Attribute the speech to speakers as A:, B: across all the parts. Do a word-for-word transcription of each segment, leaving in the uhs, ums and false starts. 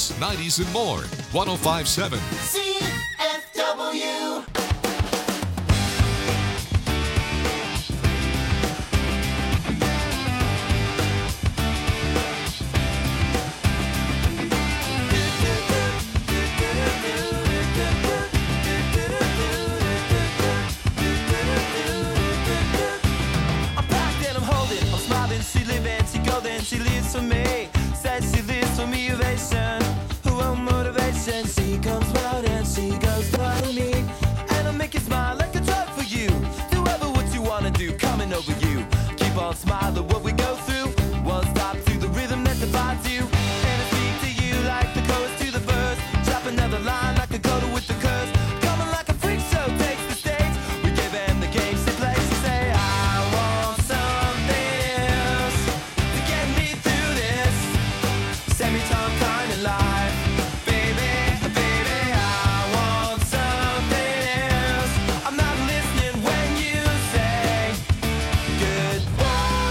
A: eighties, nineties, and more. one oh five point seven
B: C F W.
C: She living, she golden, she lives for me. Says she lives for me, ovation. Who won't motivation? She comes round and she goes by me. And I'll make you smile like a drug for you. Do ever what you wanna do, coming over you. Keep on smiling what we go through. One stop to the rhythm that divides you. And I speak to you like the chorus to the verse. Drop another line like a coda with the curse. Coming like a freak show takes the stage. We give them the game she plays. She say, I want something else to get me through this semi-time kind of life. Baby, baby, I want something else. I'm not listening when you say goodbye.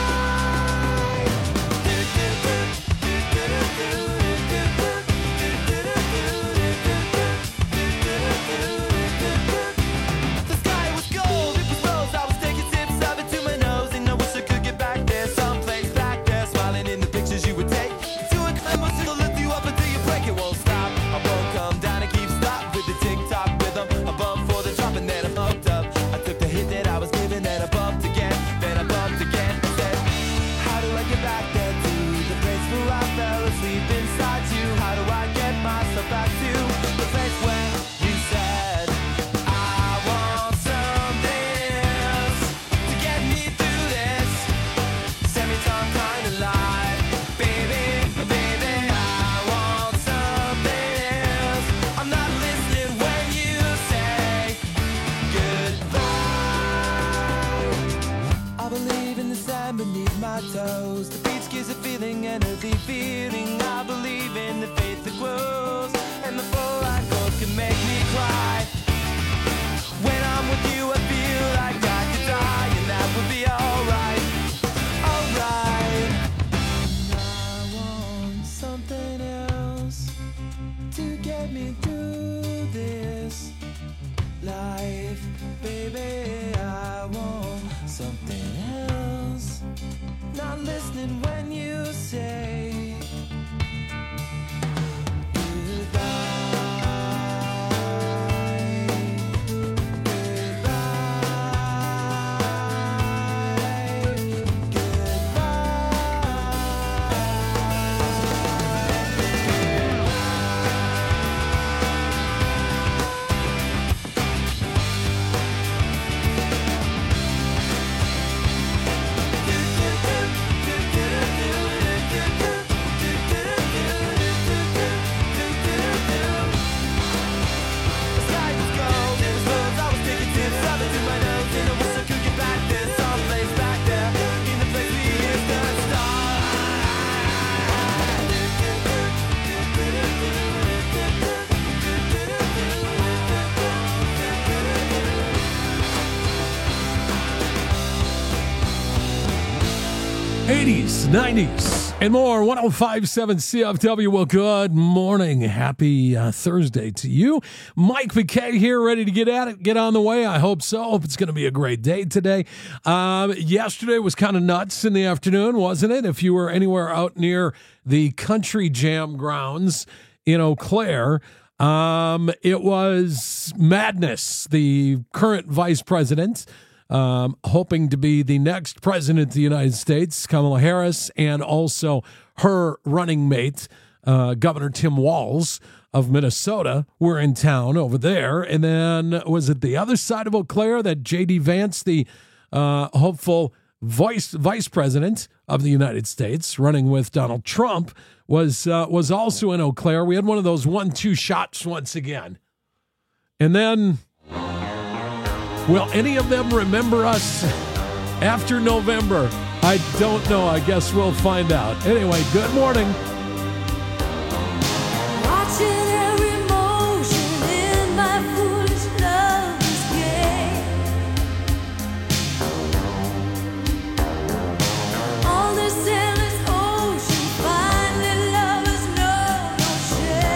C: The sky was gold, it was rose. I was taking sips of it to my nose, and I wish I could get back there, someplace back there, smiling in the pictures you would take. To a climb, it'll lift you up until you break. It won't stop. I won't come down and keep stop with the tick-tock rhythm. I bump for the drop and then I'm hooked up. I took the hit that I was given, then I bumped again, then I bumped again. I said, how do I get back there to the place where I fell asleep inside you? How do I get myself back to the place where you said I want something else to get me through this semi-time kind of life? Baby, baby, I want something else. I'm not listening when you say goodbye. I believe in the sand beneath my toes. The beach gives a feeling, an earthy feeling. I believe in the faith that grows, and the full line goes can make me cry. When I'm with you, I feel like I could die, and that would be alright, alright. I want something else to get me through this life, baby. I want something else. Not listening when you say
D: eighties, nineties, and more. one oh five point seven C F W. Well, good morning. Happy uh, Thursday to you. Mike McKay here, ready to get at it, get on the way. I hope so. Hope it's going to be a great day today. Um, yesterday was kind of nuts in the afternoon, wasn't it? If you were anywhere out near the Country Jam grounds in Eau Claire, um, it was madness. The current vice president, Um, hoping to be the next president of the United States, Kamala Harris, and also her running mate, uh, Governor Tim Walz of Minnesota, were in town over there. And then was it the other side of Eau Claire that J D Vance, the uh, hopeful vice vice president of the United States, running with Donald Trump, was uh, was also in Eau Claire. We had one of those one two shots once again. And then, will any of them remember us after November? I don't know. I guess we'll find out. Anyway, good morning.
E: Watching every motion in my foolish lover's game. On this endless ocean, finally lovers know no shame.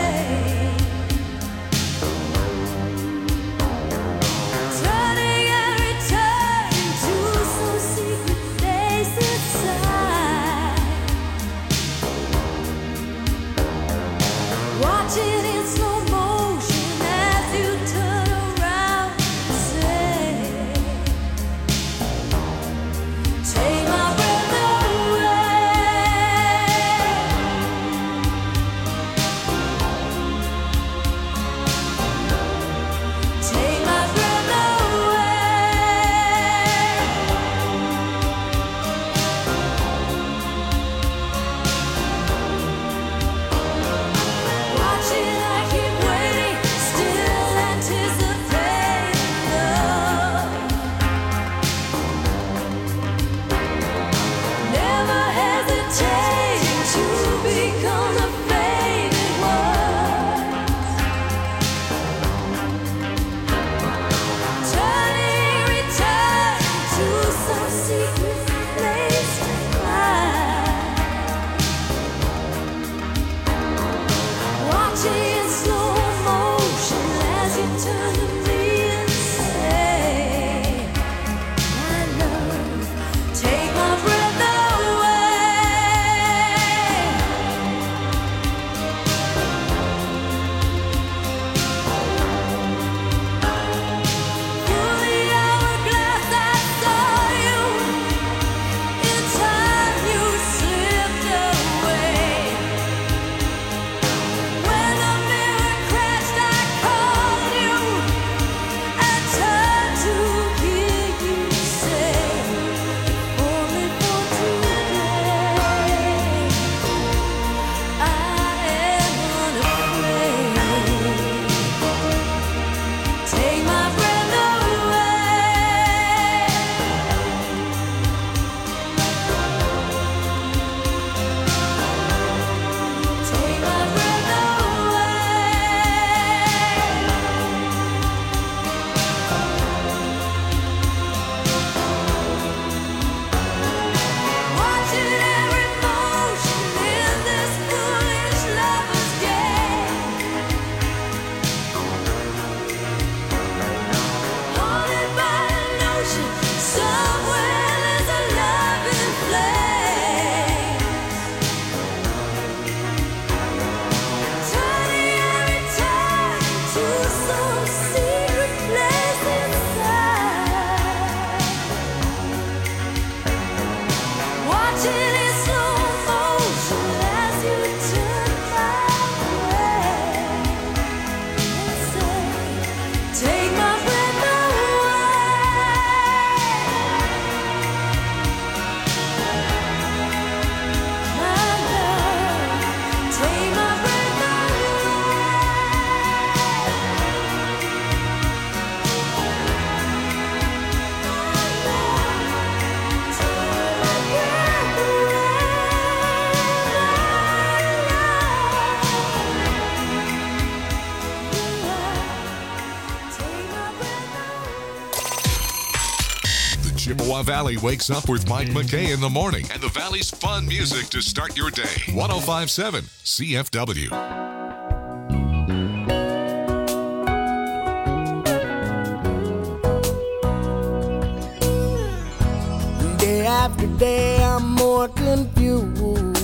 E: take my breath away. My love, take my breath
A: The Chippewa Valley wakes up with Mike McKay in the morning and the Valley's fun music to start your day. one oh five point seven C F W.
B: Day after day, I'm more confused.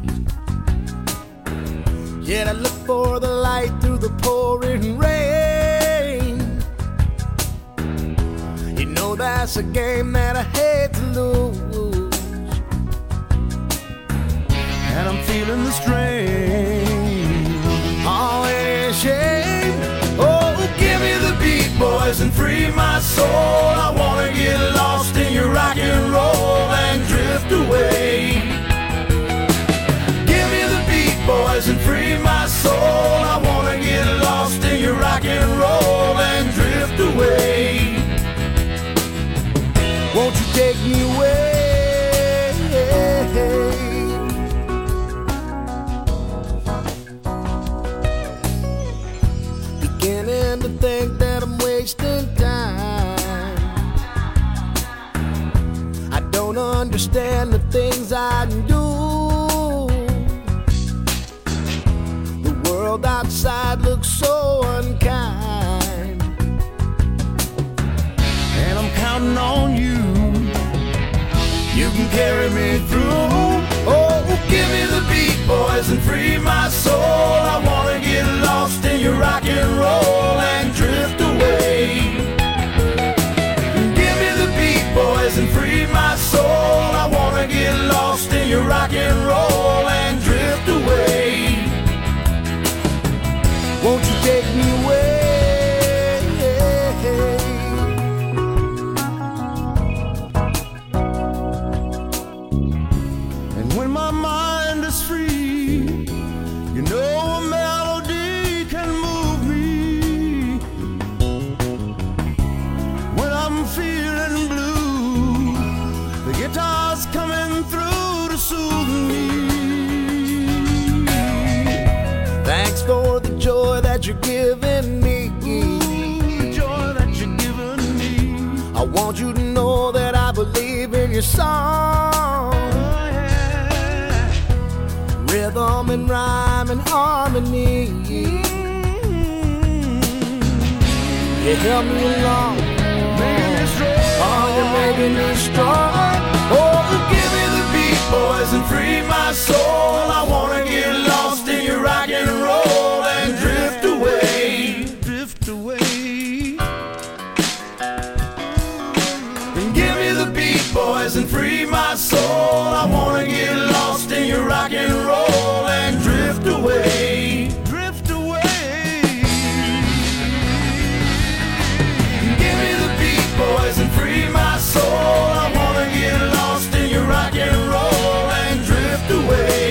B: Yet I look for the light through the pouring rain. You know that's a game that I hate to lose. And I'm feeling the strain. Oh, it is a shame. Oh, give me the beat, boys, and free my soul. I wanna get lost in your rock and roll and drift away. Give me the beat, boys, and free my soul. I wanna get lost in your rock and roll and drift away. Won't you take me away? Beginning to think that I'm wasting time. I don't understand the things I do. The world outside looks so unkind, and I'm counting on you. You can carry me through. Oh, give me the beat, boys, and free my soul. I wanna get lost in your rock and roll and drift away. Give me the beat, boys, and free my soul. I wanna get lost in your rock and roll and drift away. Won't you take me away? And when my mind is free, you know a melody can move me. When I'm feeling blue, the guitar's coming through to soothe me. Thanks for the joy that you're giving me. The joy that you're giving me. I want you to know that I believe in your song. Rhythm and rhyme and harmony. You help me along. Oh, you're making me strong. Oh, give me the beat, boys, and free my soul. I wanna get lost in your rock and roll and drift away. Drift away. And give me the beat, boys, and free my soul. I wanna get lost in your rock and roll and drift away. Drift away. Give me the beat, boys, and free my soul. I wanna get lost in your rock and roll and drift away.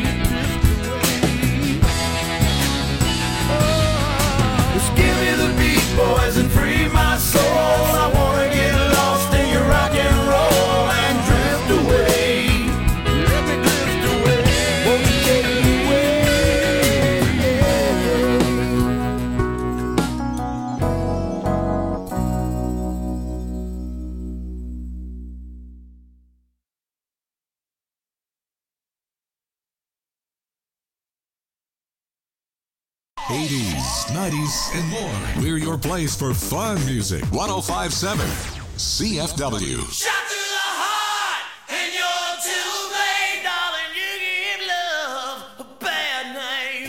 B: Just give me the beat, boys, and free my soul. I wanna get lost in your rock and roll and drift away. Let me drift away. Won't you take me away?
A: eighties, nineties, and more. We're your place for fun music. one oh five point seven C F W.
C: Shot to the heart, and you're too late, darling. You give love a bad name.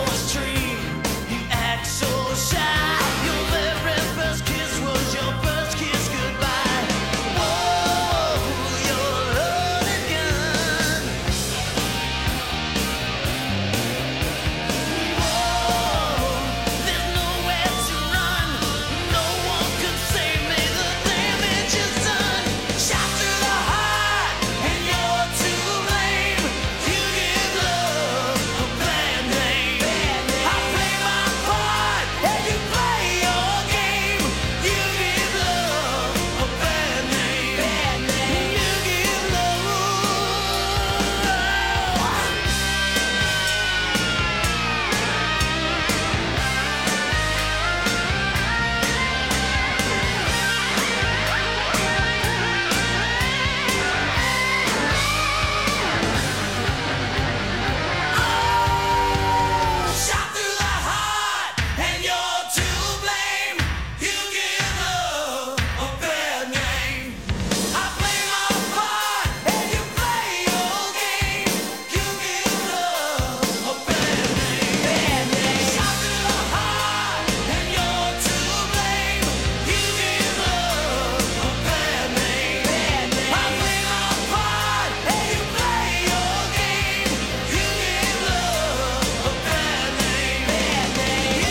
C: Christmas tree. You act so shy. Your very first kiss was your first kiss goodbye. Whoa, you're a loaded gun. Whoa, there's nowhere to run. No one can save me. The damage is done. Shot through the heart, and you're to blame. You give love a bad name. I play my part, and you play your game. You give love a bad name. You give love. Shot through the heart, and you're to blame. You give love a bad name. I play my part, and you play your game. You give love a bad name. Shot through the heart, and you're to blame. You give love a bad name. I play my part, and you play your game. You give love a bad name. You give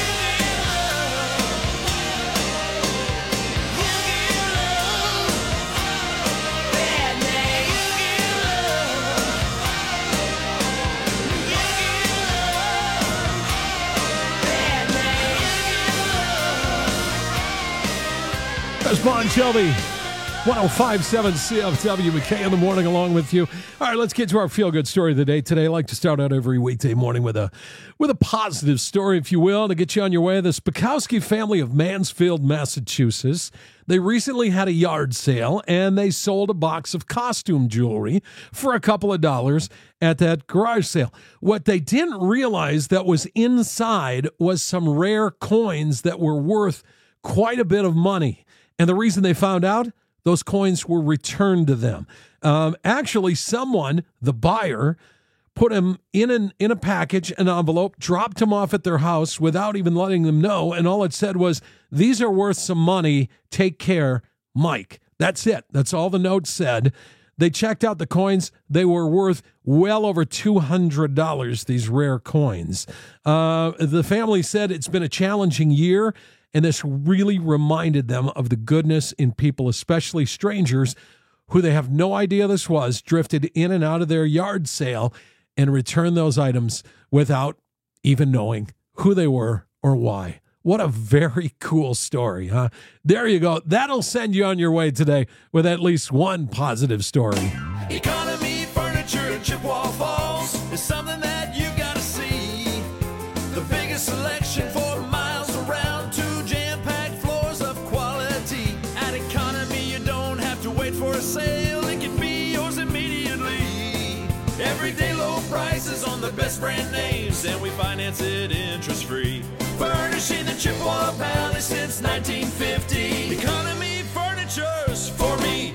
D: That's Bon Jovi. one oh five point seven C F W, McKay in the morning along with you. All right, let's get to our feel-good story of the day today. I like to start out every weekday morning with a with a positive story, if you will, to get you on your way. The Spakowski family of Mansfield, Massachusetts, they recently had a yard sale, and they sold a box of costume jewelry for a couple of dollars at that garage sale. What they didn't realize that was inside was some rare coins that were worth quite a bit of money. And the reason they found out, those coins were returned to them. Um, actually, someone, the buyer, put them in an in a package, an envelope, dropped them off at their house without even letting them know. And all it said was, "These are worth some money. Take care, Mike." That's it. That's all the note said. They checked out the coins. They were worth well over two hundred dollars, these rare coins. Uh, the family said it's been a challenging year, and this really reminded them of the goodness in people, especially strangers who they have no idea this was, drifted in and out of their yard sale and returned those items without even knowing who they were or why. What a very cool story, huh? There you go. That'll send you on your way today with at least one positive story.
C: Economy Furniture in Chippewa Falls is something that you gotta see. The biggest selection for miles around, two jam-packed floors of quality. At Economy, you don't have to wait for a sale, it can be yours immediately. Everyday low prices on the best brand names, and we finance it interest-free. Furnishing the Chippewa Valley since nineteen fifty. Economy Furniture's for me.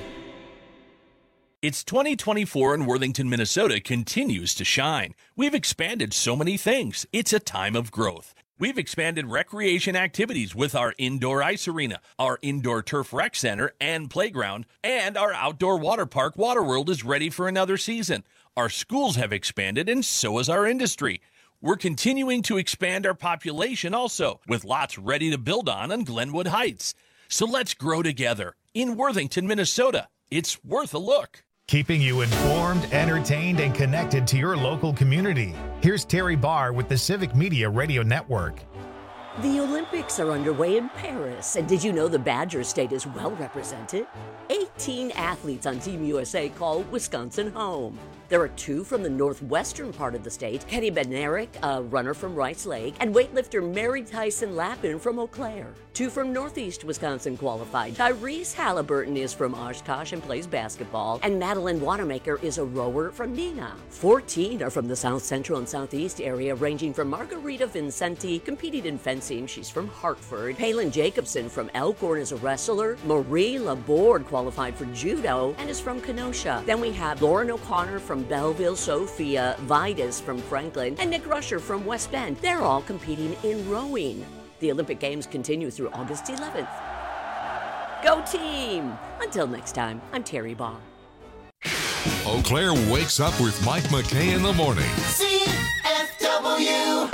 F: It's twenty twenty-four and Worthington, Minnesota continues to shine. We've expanded so many things. It's a time of growth. We've expanded recreation activities with our indoor ice arena, our indoor turf rec center and playground, and our outdoor water park, Waterworld, is ready for another season. Our schools have expanded, and so has our industry. We're continuing to expand our population also, with lots ready to build on on Glenwood Heights. So let's grow together. In Worthington, Minnesota, it's worth a look.
G: Keeping you informed, entertained, and connected to your local community. Here's Terry Barr with the Civic Media Radio Network.
H: The Olympics are underway in Paris, and did you know the Badger State is well represented? eighteen athletes on Team U S A call Wisconsin home. There are two from the northwestern part of the state, Kenny Bednarik, a runner from Rice Lake, and weightlifter Mary Tyson Lappin from Eau Claire. Two from northeast Wisconsin qualified. Tyrese Halliburton is from Oshkosh and plays basketball, and Madeline Wanamaker is a rower from Neenah. fourteen are from the south central and southeast area, ranging from Margarita Vincenti, competing in fencing, she's from Hartford. Palin Jacobson from Elkhorn is a wrestler. Marie Laborde qualified for judo and is from Kenosha. Then we have Lauren O'Connor from Belleville, Sophia, Vitus from Franklin, and Nick Rusher from West Bend. They're all competing in rowing. The Olympic Games continue through August eleventh. Go team! Until next time, I'm Terry Barr.
A: Eau Claire wakes up with Mike McKay in the morning.
B: C F W.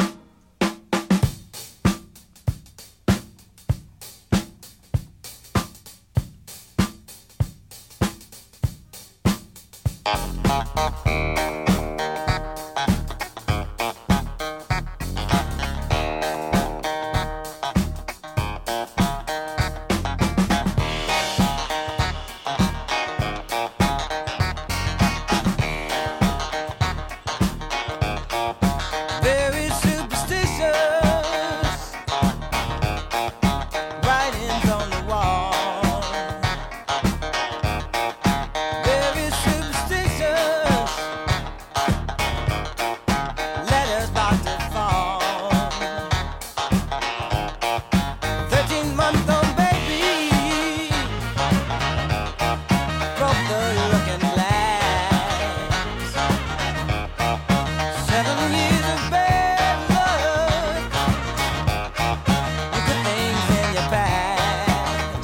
C: Very superstitious writings on the wall. Very superstitious letters about to fall. Thirteen month old baby broke the looking glass. Seven years of bad luck, you put things in your past.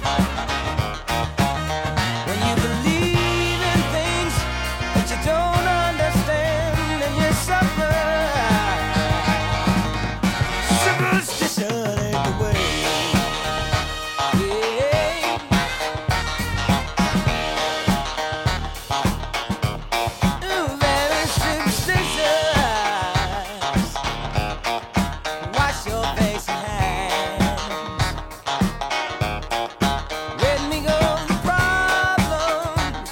C: When you believe in things that you don't understand, and you suffer. Superstition ain't the way. Yeah. Ooh, very superstitious. Wash your face and hands. Let me go the problem.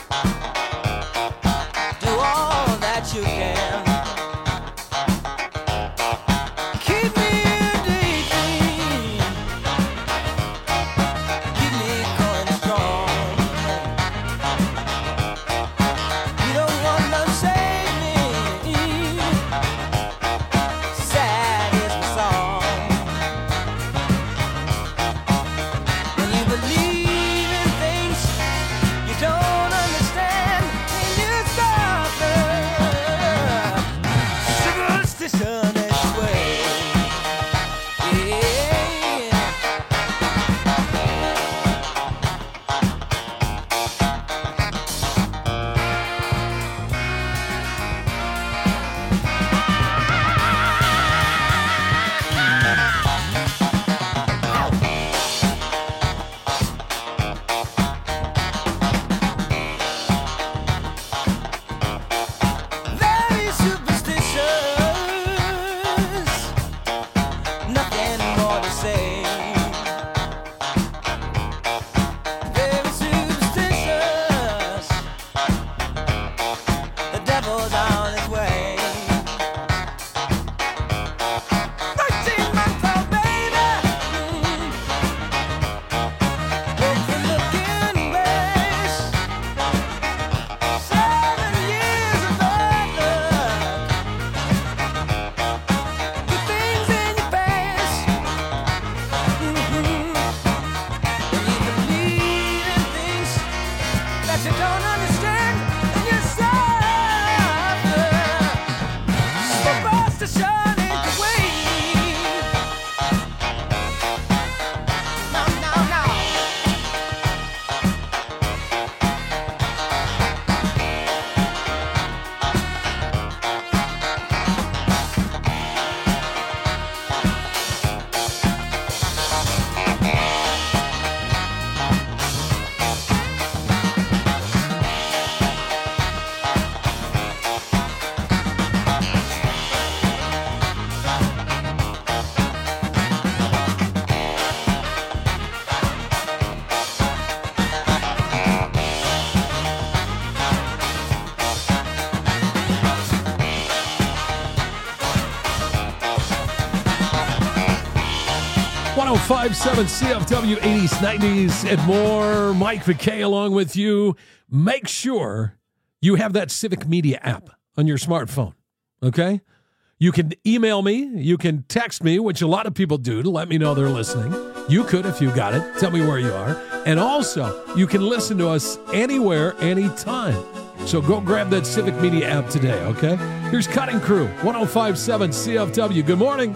C: Do all that you can. Keep me in daydream. Keep me going strong. You don't want to save me. Sad is my song. When you believe in things you don't understand, and you suffer. Superstition is the way. Yeah. Very superstitious. Nothing more to say. Very superstitious. The devil's on his way. Thirteen month old baby. Broke the looking glass. Seven years of bad luck. Put things in your past. When you believe in things that you don't understand, and you suffer. Superstition ain't the way. No, no, no.
D: one oh five point seven C F W, eighties, nineties, and more. Mike McKay along with you. Make sure you have that Civic Media app on your smartphone, okay? You can email me. You can text me, which a lot of people do, to let me know they're listening. You could if you got it. Tell me where you are. And also, you can listen to us anywhere, anytime. So go grab that Civic Media app today, okay? Here's Cutting Crew, one oh five point seven C F W. Good morning.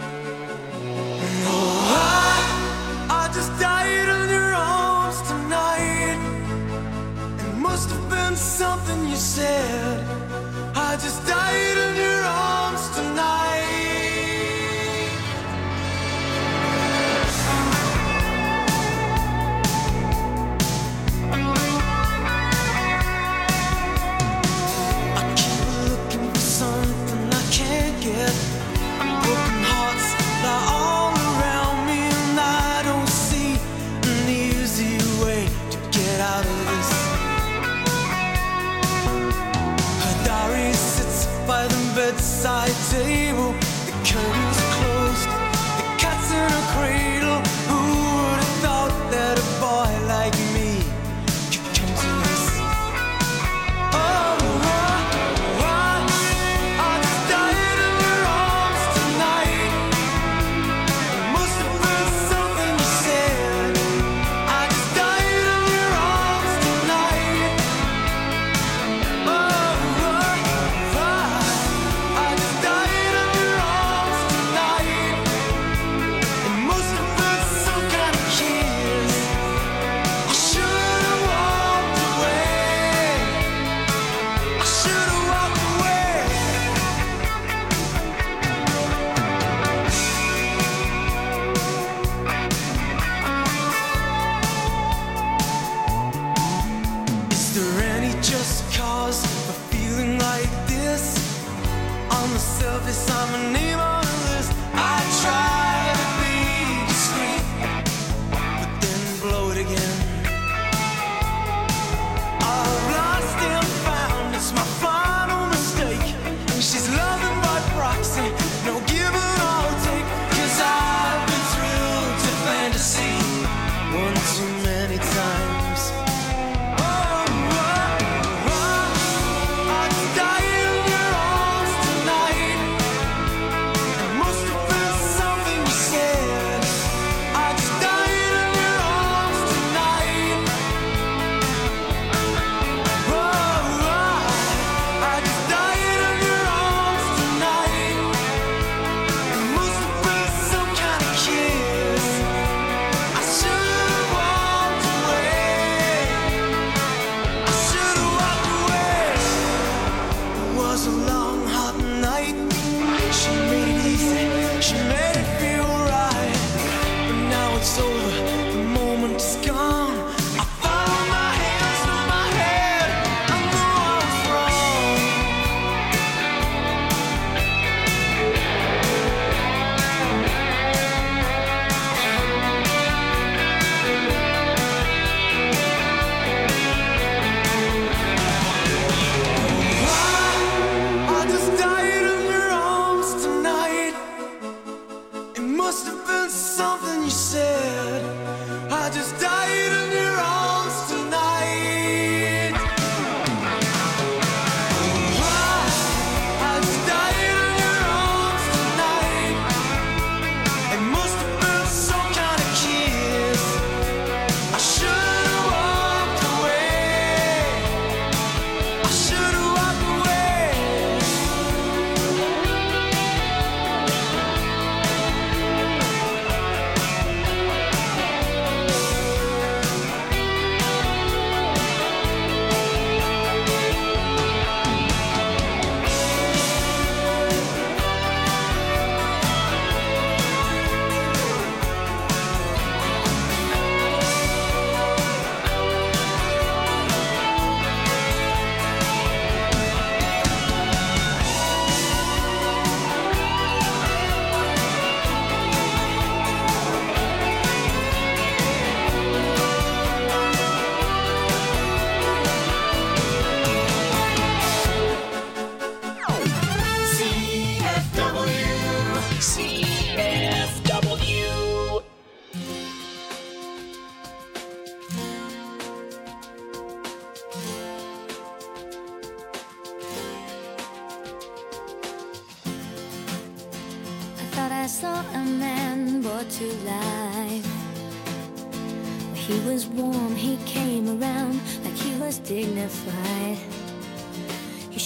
C: I just died in your arms tonight. It must have been something you said. I just died in your arms tonight. I keep looking for something I can't get. Broken hearts lie all around me, and I don't see an easy way to get out of this. Her diary sits by the bedside table. The curtains are closed, the cat's in a cradle. Who would have thought that a boy like me could come to this? Oh, I, I, I just died in your arms tonight. It must have been something you said. I just died in your arms tonight. Oh, I, I just died in your arms tonight. It must have been some kind of kiss. I should have walked away. I should have walked away. Is there any just cause for feeling like this? On the surface, I'm a name on a list. I try to be discreet, but then blow it again. I've lost and found, it's my final mistake. She's loving by proxy, no give and all take. Cause I've been thrilled to fantasy one too many times. Oh, I, I, I just died in your arms tonight. It must have been something you said. I just died in your arms tonight. Oh, I, I just died in your arms tonight. It must have been some kind of kiss. I should have walked away. I should have walked away. It was a long, hot night. She made it easy. She made it feel right. But now it's over. The moment is gone. I found my hands on my head. I know I was wrong. I just died in your arms tonight. It must have been something you said. I just died in your arms tonight. I just died in your arms tonight. It must have been some kind of kiss. I should have walked away. I should have walked away.
E: Thought I saw a man brought to life. He was warm, he came around like he was dignified.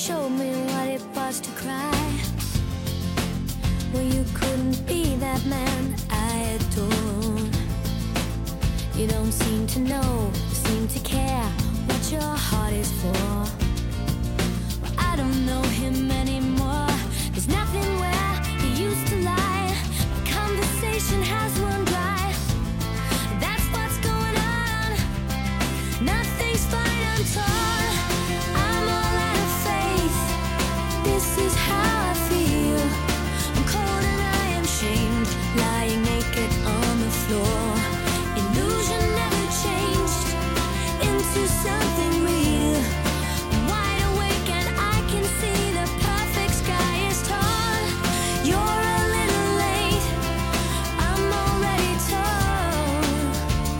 E: showed me what it was to cry. Well, you couldn't be that man I adore. You don't seem to know, seem to care what your heart is for. Well, I don't know him anymore. There's nothing where he used to lie. My conversation has run dry. That's what's going on. Nothing's fine, I'm torn. I'm all out of faith. This is how I feel. I'm cold and I am shamed, lying naked on the floor. Illusion never changed into something real. I'm wide awake and I can see the perfect sky is torn. You're a little late, I'm already torn.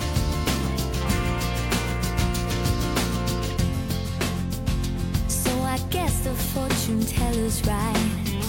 E: So I guess the fortune teller's right.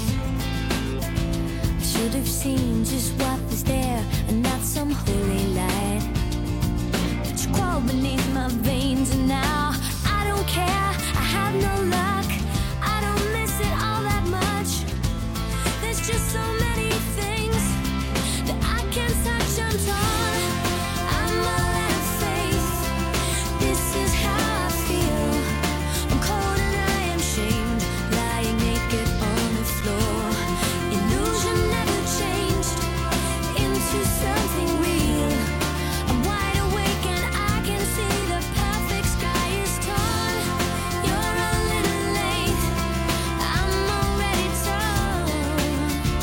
E: I should have seen just what was there and not some holy light. But you crawled beneath my veins and now I don't care, I have no luck. I don't miss it all that much. There's just so many things that I can't touch. I'm torn, I'm all out of faith. This is how I feel. I'm cold and I am shamed, lying naked on the floor. Illusion never changed into something real. I'm wide awake and I can see the perfect sky is torn. You're a little late, I'm already torn.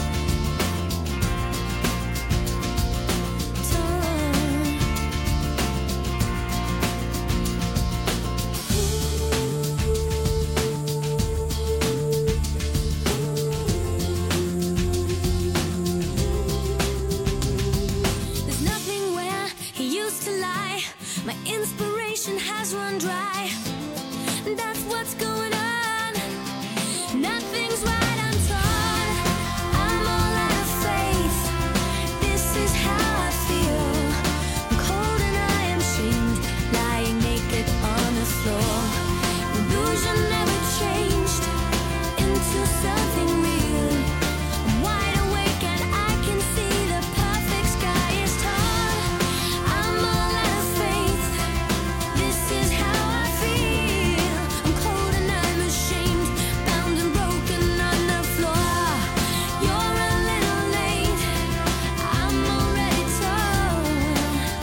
E: There's nothing where he used to lie. My inspiration has run dry. That's what's going on. Nothing's right, I'm torn. I'm all out of faith. This is how I feel. I'm cold and I am shamed, lying naked on the floor. Illusion never changed into something real. I'm wide awake and I can see the perfect sky is torn. I'm all out of faith. This is how I feel. I'm cold and I'm ashamed, bound and broken on the floor. You're a little late, I'm already torn.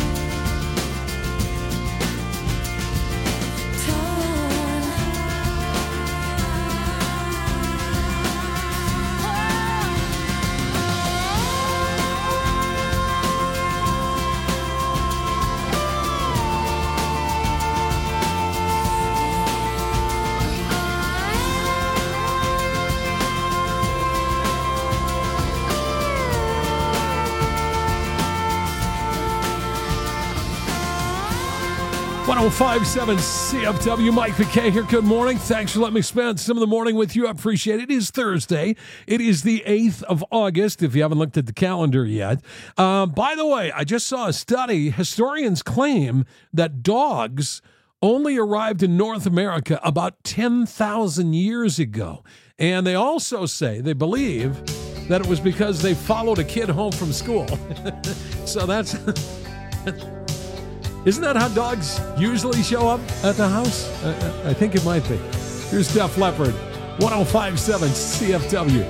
D: one oh five point seven C F W, Mike McKay here. Good morning. Thanks for letting me spend some of the morning with you. I appreciate it. It is Thursday. It is the eighth of August, if you haven't looked at the calendar yet. Uh, by the way, I just saw a study. Historians claim that dogs only arrived in North America about ten thousand years ago. And they also say, they believe, that it was because they followed a kid home from school. So that's... Isn't that how dogs usually show up at the house? I, I think it might be. Here's Def Leppard, one oh five point seven C F W.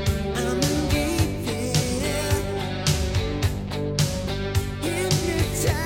B: Hypnotized.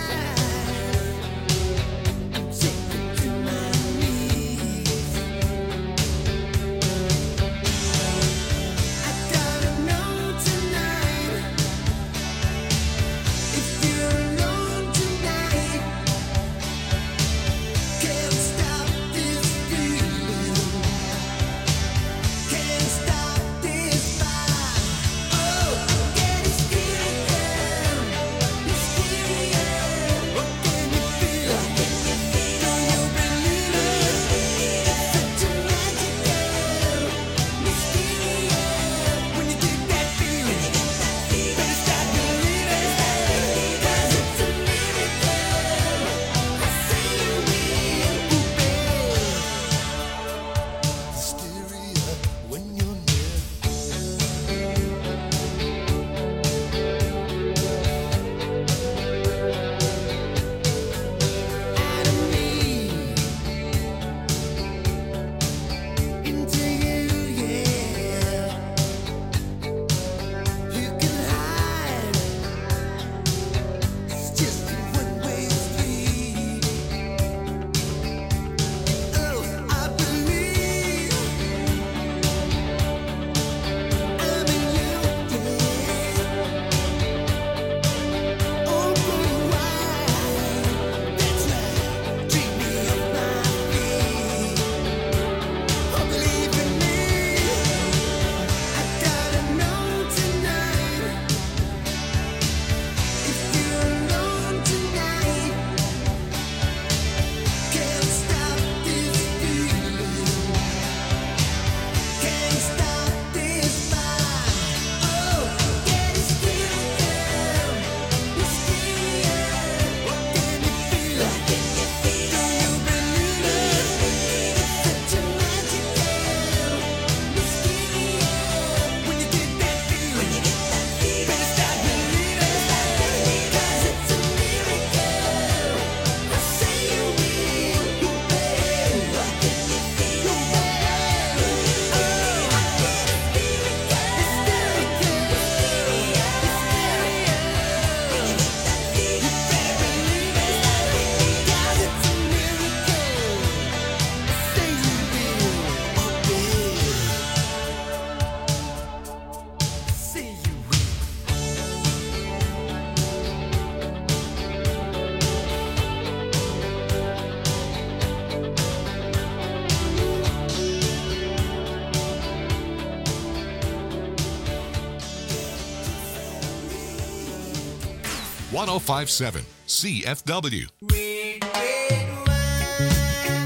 A: one oh five point seven C F W.
C: Red, red wine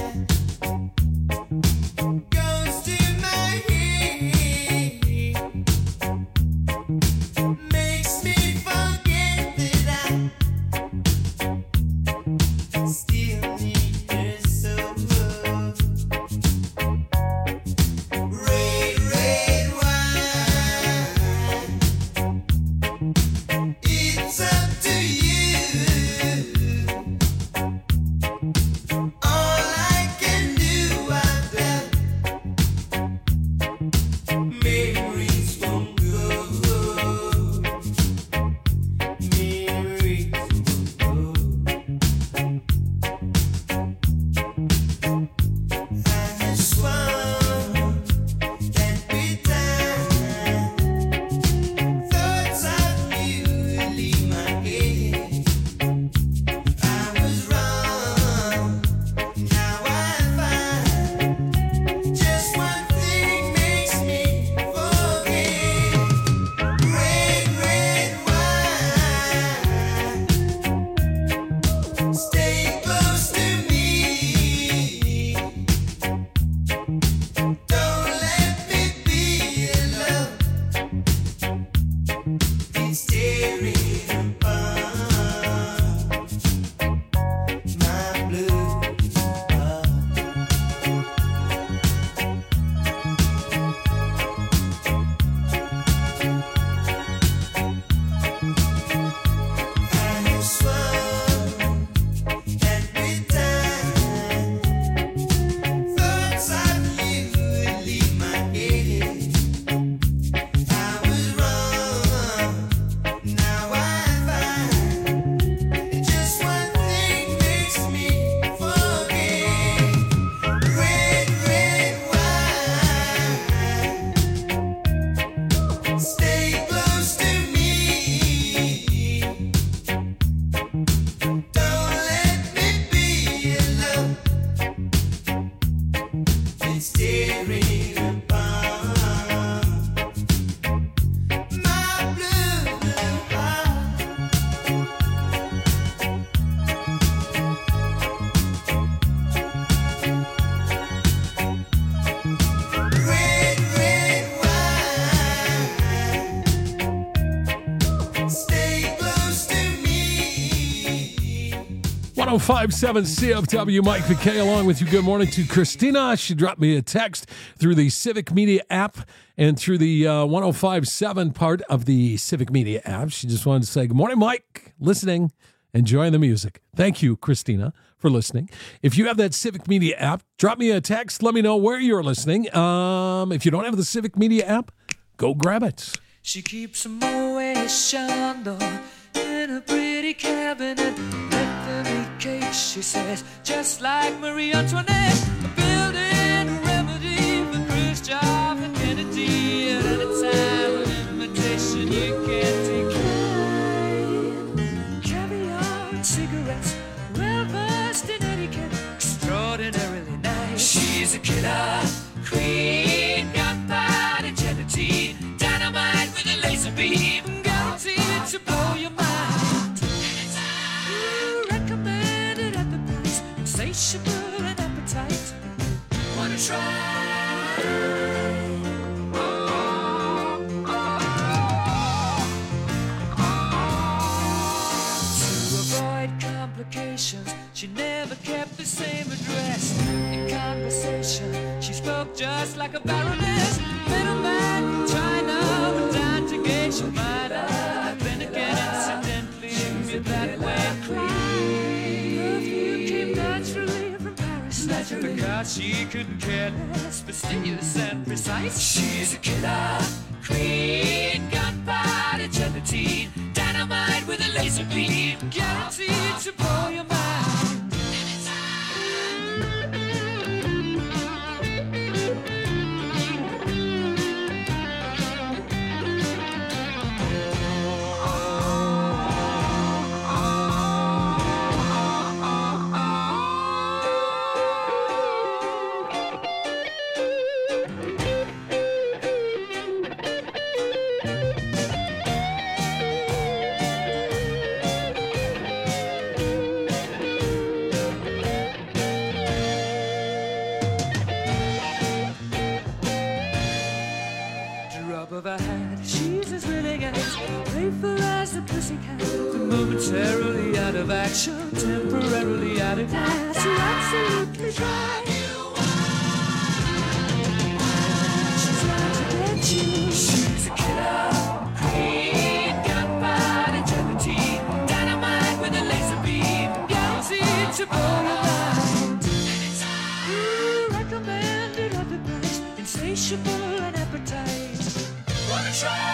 C: goes to my head, makes me forget that I still need her so. Red, red wine, it's up to you. All I can do, I've left memories won't go. Memories won't go. I swung that bit time. Thoughts of you leave my head. I was wrong. Now I find just one thing makes me forget. Red, red wine, stay close to me. Don't let me be alone. It's tearing apart my blue heart. I have swung every time. Thoughts of you leave my head. I was wrong. Now I find just one thing makes me forget. Red, red wine, stay close to me. Don't let me be alone. It's tearing apart my blue heart. Red, red wine, stay close to me.
D: one oh five point seven C F W, Mike McKay along with you. Good morning to Christina. She dropped me a text through the Civic Media app and through the uh, one oh five point seven part of the Civic Media app. She just wanted to say, good morning, Mike. Listening, enjoying the music. Thank you, Christina, for listening. If you have that Civic Media app, drop me a text. Let me know where you're listening. Um, if you don't have the Civic Media app, go grab it.
I: She keeps a Moet Chandon in a pretty cabinet. Let them eat cake, she says, just like Marie Antoinette. A building remedy for Khrushchev and Kennedy. At any time, an invitation you can't decline. Caviar and cigarettes, well versed in etiquette, extraordinarily nice. She's a killer queen, gunpowder gelatine, dynamite with a laser beam, guaranteed to blow your mind. Ooh, recommended at the price, insatiable and appetite. Wanna try? To avoid complications, she never kept the same address. In conversation, she spoke just like a baroness. Middleman from China, but down to Geisha Minor. Then again, incidentally, me that way. Perfume came naturally from Paris. Because she couldn't care less, fastidious and precise. She's a killer queen, gunpowder gelatine, dynamite with a laser beam, guaranteed to blow your mind. pussycat. Momentarily out of action, temporarily out of gas. You're absolutely dry. She's out to get you. She's a killer. Queen, gunpowder, gelatine, dynamite with a laser beam. Guaranteed to blow your mind. Ooh, recommended at the price, insatiable and appetite. Wanna try?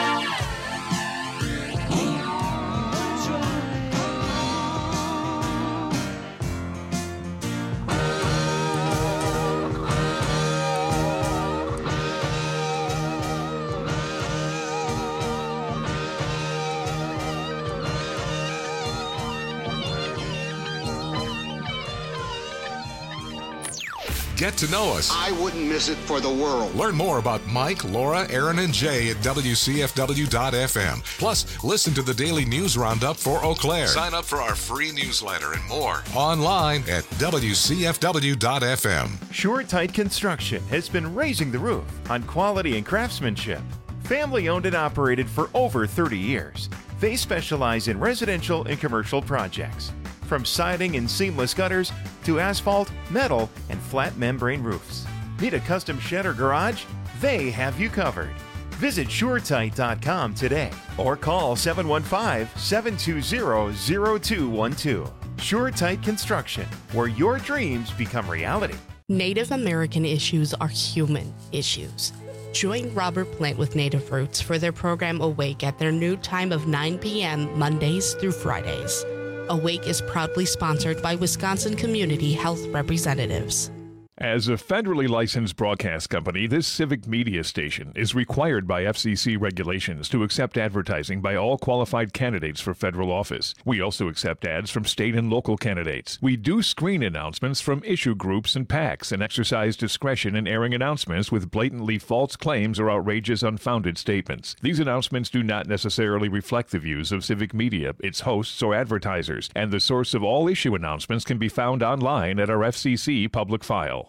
A: Get to know us.
J: I wouldn't miss it for the world.
A: Learn more about Mike, Laura, Aaron, and Jay at W C F W dot F M. Plus, listen to the daily news roundup for Eau Claire. Sign up for our free newsletter and more online at W C F W dot F M.
K: SureTight Construction has been raising the roof on quality and craftsmanship. Family owned and operated for over thirty years. They specialize in residential and commercial projects. From siding and seamless gutters to asphalt, metal, and flat membrane roofs. Need a custom shed or garage? They have you covered. Visit Sure Tight dot com today or call seven one five, seven two zero, zero two one two. SureTight Construction, where your dreams become reality.
L: Native American issues are human issues. Join Robert Plant with Native Roots for their program Awake at their new time of nine p.m. Mondays through Fridays. Awake is proudly sponsored by Wisconsin Community Health Representatives.
M: As a federally licensed broadcast company, this civic media station is required by F C C regulations to accept advertising by all qualified candidates for federal office. We also accept ads from state and local candidates. We do screen announcements from issue groups and PACs and exercise discretion in airing announcements with blatantly false claims or outrageous, unfounded statements. These announcements do not necessarily reflect the views of civic media, its hosts, or advertisers, and the source of all issue announcements can be found online at our F C C public file.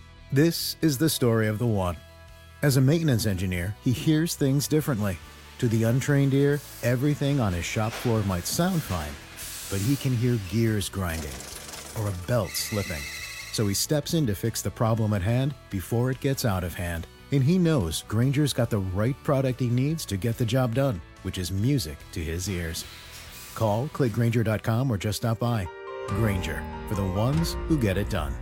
N: This is the story of the one. As a maintenance engineer, he hears things differently. To the untrained ear, everything on his shop floor might sound fine, but he can hear gears grinding or a belt slipping. So he steps in to fix the problem at hand before it gets out of hand. And he knows Grainger's got the right product he needs to get the job done, which is music to his ears. Call, click Grainger dot com, or just stop by. Grainger, for the ones who get it done.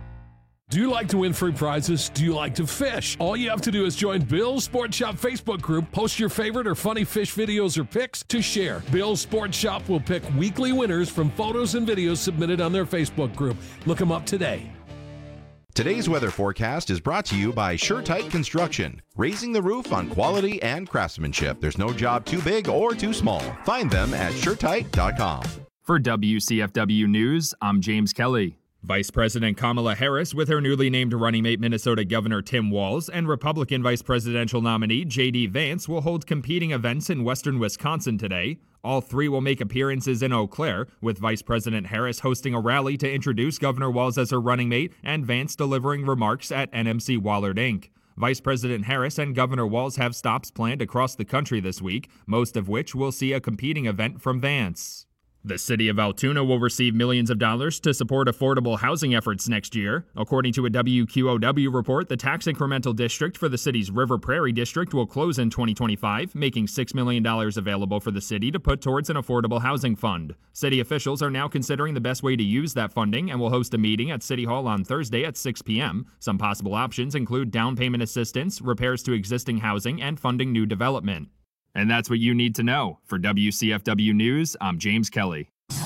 D: Do you like to win free prizes? Do you like to fish? All you have to do is join Bill's Sport Shop Facebook group, post your favorite or funny fish videos or pics to share. Bill's Sport Shop will pick weekly winners from photos and videos submitted on their Facebook group. Look them up today.
O: Today's weather forecast is brought to you by SureTight Construction, raising the roof on quality and craftsmanship. There's no job too big or too small. Find them at Sure Tight dot com.
P: For W C F W News, I'm James Kelly. Vice President Kamala Harris with her newly named running mate Minnesota Governor Tim Walz and Republican vice presidential nominee J D Vance will hold competing events in western Wisconsin today. All three will make appearances in Eau Claire, with Vice President Harris hosting a rally to introduce Governor Walz as her running mate and Vance delivering remarks at N M C Wallard Incorporated. Vice President Harris and Governor Walz have stops planned across the country this week, most of which will see a competing event from Vance. The city of Altoona will receive millions of dollars to support affordable housing efforts next year. According to a W Q O W report, the tax incremental district for the city's River Prairie district will close in twenty twenty-five, making six million dollars available for the city to put towards an affordable housing fund. City officials are now considering the best way to use that funding and will host a meeting at City Hall on Thursday at six p.m. Some possible options include down payment assistance, repairs to existing housing, and funding new development. And that's what you need to know. For W C F W News, I'm James Kelly.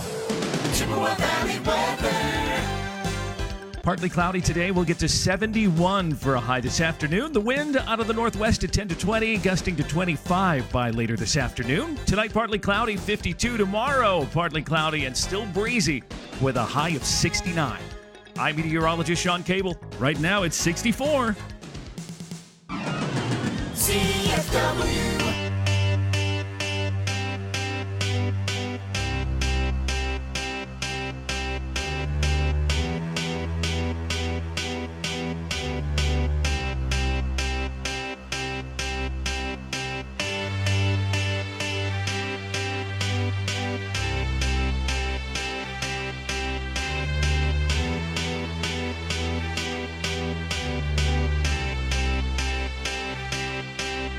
Q: Partly cloudy today. We'll get to seventy-one for a high this afternoon. The wind out of the northwest at ten to twenty, gusting to twenty-five by later this afternoon. Tonight, partly cloudy, fifty-two. Tomorrow, partly cloudy and still breezy with a high of sixty-nine. I'm meteorologist Sean Cable. Right now, it's sixty-four.
B: C F W.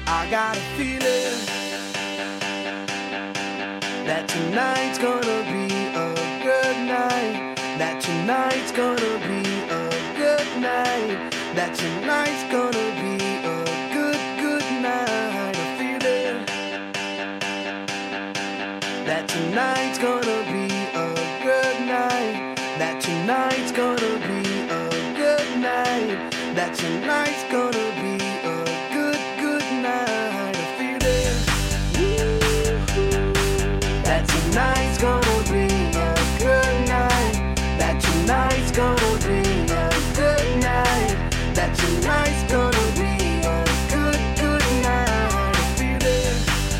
B: I got a feeling that tonight's gonna be a good night. That tonight's gonna be a good night. That tonight's gonna be a good, good night. A feeling that tonight's gonna be a good night. That tonight's gonna be a good night. That tonight's gonna be a good, good night. A feeling that tonight's gonna be a good night. That tonight's gonna be a good night. That tonight's gonna be a good, good night. A feeling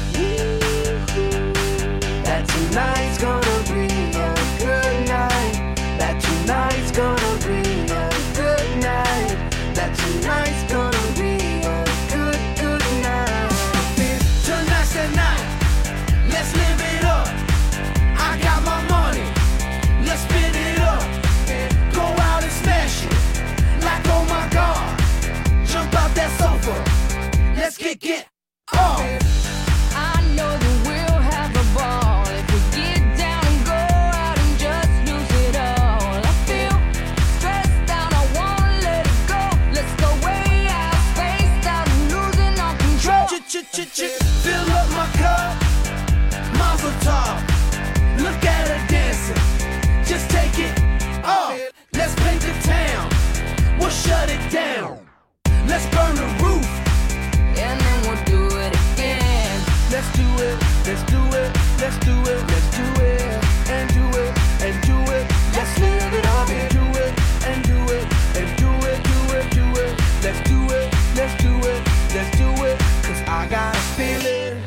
B: that tonight's gonna be a good night. That tonight's gonna be a good night. That tonight's gonna be a good, good night. Tonight's the night. Let's live it up. I got my money. Let's spin it up. Go out and smash it. Like oh my God. Jump out that sofa. Let's get get off.
I: I know that we'll have a ball if we get down and go out and just lose it all. I feel stressed out, I wanna let it go. Let's go way out, spaced out, and losing our control.
B: Fill up my cup, Mazel tov. Look at her dancing, just take it off. Let's paint the town, we'll shut it down. Let's burn the roof,
I: and then we'll do it again.
B: Let's do it, let's do it, let's do it, let's do it, and do it, and do it. Let's live it up and do it, and do it, and do it, do it, do it. Let's do it, let's do it, let's do it. Cause I got a feeling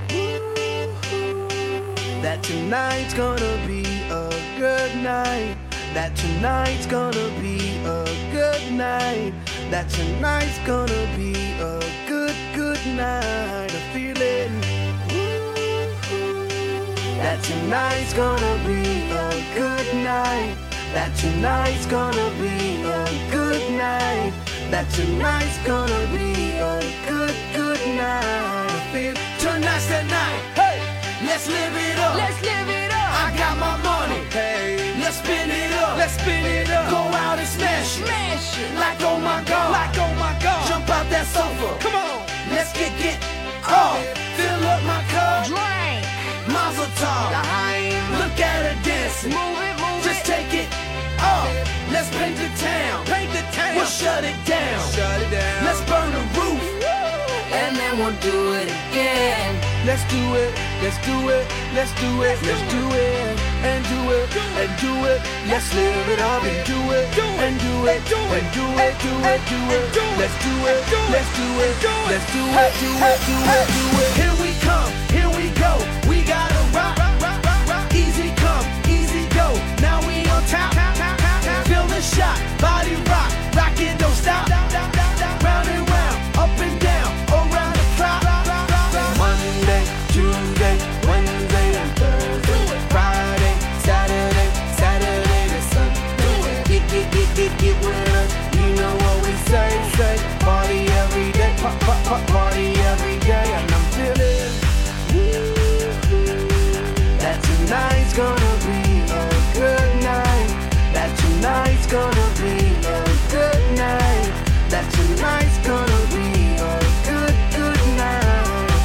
B: that tonight's gonna be a good night. That tonight's gonna be a good night. That tonight's gonna be a good, good night. A feeling that tonight's gonna be a good night. That tonight's gonna be a good night. That tonight's gonna be a good, good night. I feel tonight's the night. Hey, let's live it up.
I: Let's live it up.
B: I got my money. Hey, let's spin it up. Let's spin it up. Go out and smash it.
I: Smash it.
B: Like oh my God.
I: Like oh my God.
B: Jump out that sofa. Come on. Let's get get off. Fill up my cup.
I: Drink.
B: Mazel tov. Look at her dancing.
I: Move it, move
B: Just
I: it.
B: take it off. Let's paint the town.
I: Paint the town.
B: We'll shut it down.
I: Shut it down.
B: Let's burn the roof.
I: And then we'll do it again.
B: Let's do it, let's do it, let's do it, let's do it, and do it, and do it. Let's live it up and do it, and do it, and do it, do it, do it. Let's do it, let's do it, let's do it, do it, do it, do it. Here we come, here we go. We gotta rock, rock, rock, rock. Easy come, easy go. Now we on top, feel the shot, body rock, rock it, don't stop. Round and round, up and down, around the clock. Monday, Tuesday, Wednesday, and Thursday, Friday, Saturday, Saturday to Sunday. Get, get, get, get, get with us. You know what we say, say. Party every day, pop, pop, pop, party every day. And I'm feeling that tonight's gonna be a good night. That tonight's gonna be a good night. That tonight's gonna be a good, good night.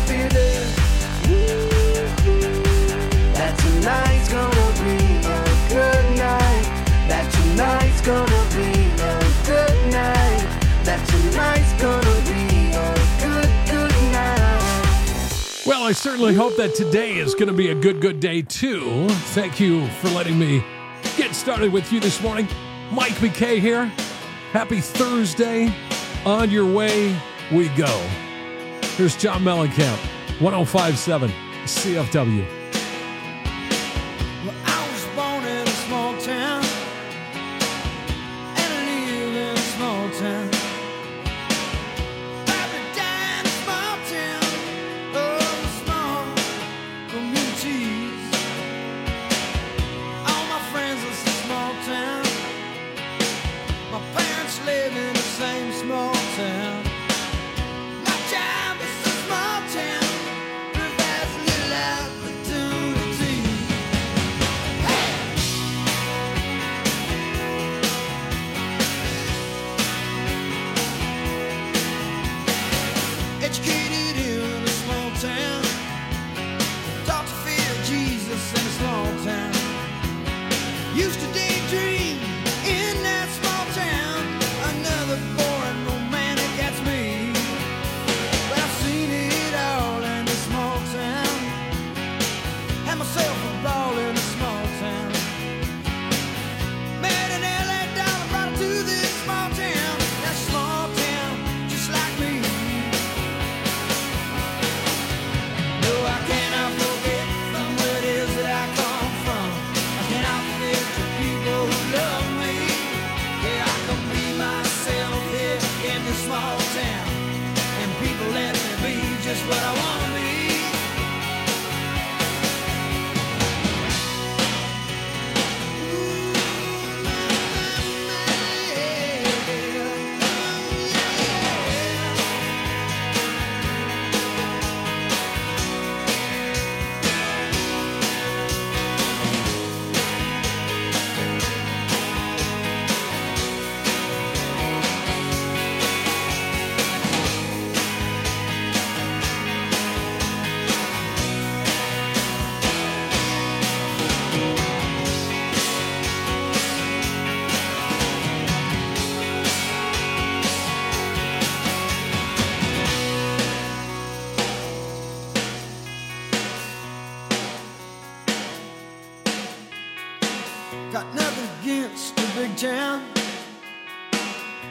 B: That tonight's gonna be a good night. That tonight's gonna be a good night. That tonight's gonna be a good, good night.
D: Well, I certainly hope that today is going to be a good, good day, too. Thank you for letting me get started with you this morning. Mike McKay here. Happy Thursday. On your way, we go. Here's John Mellencamp, one oh five point seven C F W.
B: Well, I was born in a small town, and I live in a small town. Baby, died in a small town, oh, small communities. All my friends are from small town. My parents live in the same small town. My job is a small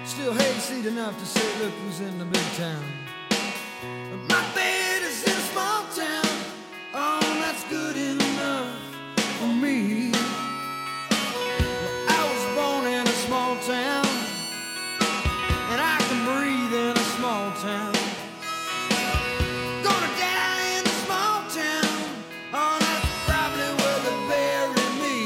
B: Still hayseed enough to say, look who's in the big town. My bed is in a small town. Oh, that's good enough for me. Well, I was born in a small town, and I can breathe in a small town. Gonna die in a small town. Oh, that's probably where they bury me.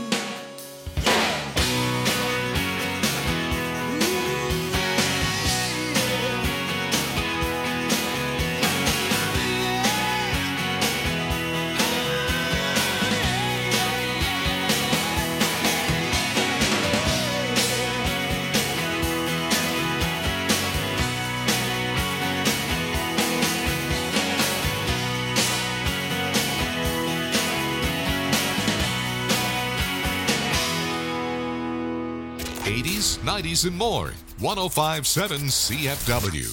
A: eighties, nineties, and more. one oh five point seven C F W.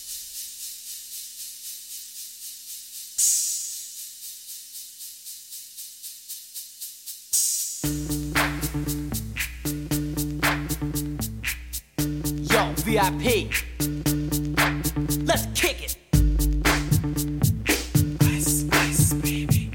R: Yo, V I P. Let's kick it. Ice, ice, baby.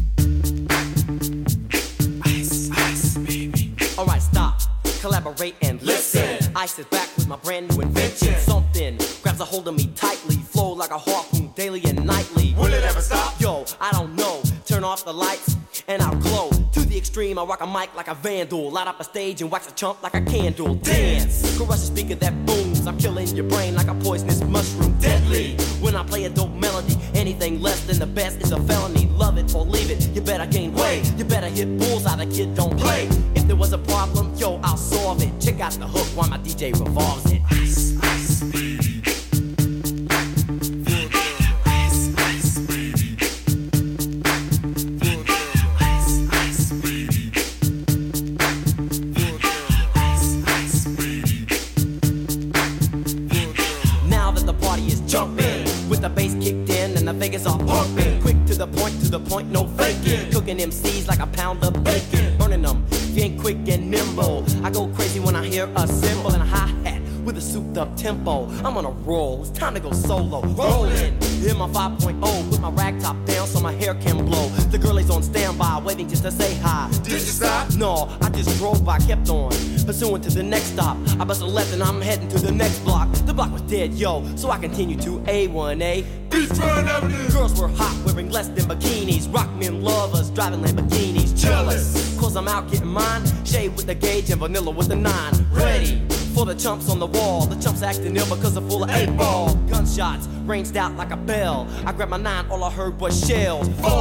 R: Ice, ice, baby. Alright, stop. Collaborate and listen. Ice is back with my brand new invention. Something grabs a hold of me tightly. Flow like a harpoon daily and nightly. Will it ever stop? Yo, I don't know. Turn off the lights and I'll glow. To the extreme, I rock a mic like a vandal. Light up a stage and wax a chump like a candle. Dance, caress a speaker that booms. I'm killing your brain like a poisonous mushroom. Deadly, when I play a dope melody. Anything less than the best is a felony. Love it or leave it, you better gain weight. You better hit bullseye, the kid don't play. If there was a problem, yo, I'll solve it. Check out the hook while my D J revolves it. Ice, ice, baby. Vegas are pumping, quick to the point, to the point, no faking. Cooking M Cs like a pound of bacon, burning them, if you ain't quick and nimble. I go crazy when I hear a cymbal and a hi-hat with a souped up tempo. I'm on a roll, it's time to go solo. Rolling, hit my five point oh, put my rag top down so my hair can blow. The girl is on standby, waiting just to say hi. Did you stop? No, I just drove by, kept on, pursuing to the next stop. I bust a left and I'm heading to the next block. The block was dead, yo, so I continue to A one A. Girls were hot, wearing less than bikinis. Rock men lovers, driving Lamborghinis. Jealous, cause I'm out getting mine. Shade with the gauge and vanilla with the nine. Ready for the chumps on the wall. The chumps acting ill because they're full of eight ball. Gunshots ranged out like a bell. I grabbed my nine, all I heard was shells.